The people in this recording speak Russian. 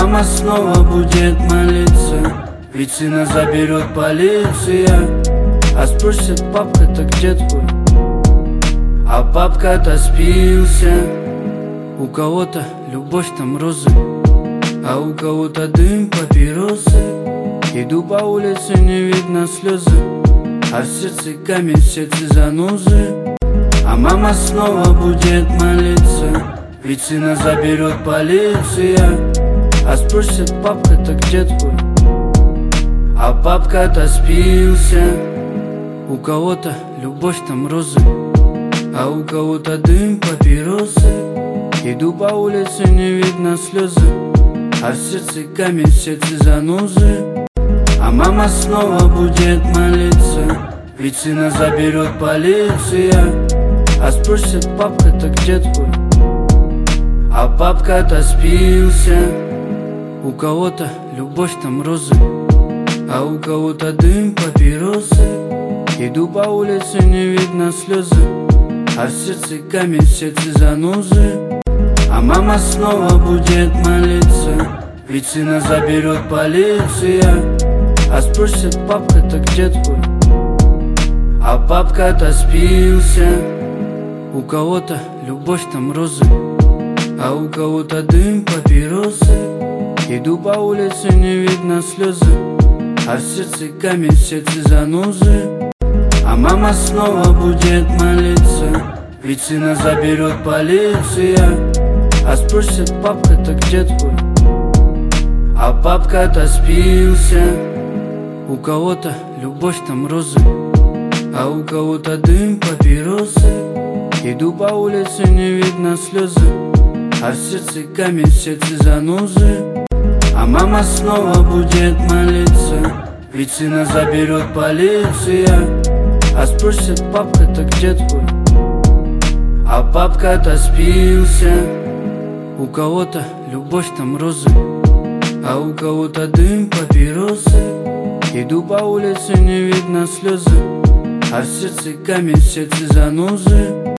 мама снова будет молиться, ведь сына заберет полиция. А спросит папка, так где твой? А папка-то спился. У кого-то любовь, там розы, а у кого-то дым, папиросы. Иду по улице, не видно слезы, а в сердце камень, в сердце занозы. А мама снова будет молиться, ведь сына заберет полиция. А спросит папка, так где твой? А папка-то спился. У кого-то любовь, там розы, а у кого-то дым, папиросы. Иду по улице, не видно слезы, а в сердце камень, в сердце занозы. А мама снова будет молиться, ведь сына заберет полиция. А спросит папка, так где твой? А папка-то спился. У кого-то любовь, там розы, а у кого-то дым, папиросы. Иду по улице, не видно слезы, а в сердце камень, в сердце занозы. А мама снова будет молиться, ведь сына заберет полиция. А спросит папка, так где твой? А папка-то спился. У кого-то любовь, там розы, а у кого-то дым, папиросы. Иду по улице, не видно слезы, а в сердце камень, в сердце занозы. А мама снова будет молиться, ведь сына заберет полиция. А спросит папка, так где твой? А папка-то спился. У кого-то любовь, там розы, а у кого-то дым, папиросы. Иду по улице, не видно слезы, а в сердце камень, в сердце занозы. А мама снова будет молиться, ведь сына заберет полиция. А спросит папка, так где твой? А папка-то спился. У кого-то любовь, там розы, а у кого-то дым, папиросы. Иду по улице, не видно слезы, а в сердце камень, в сердце занозы.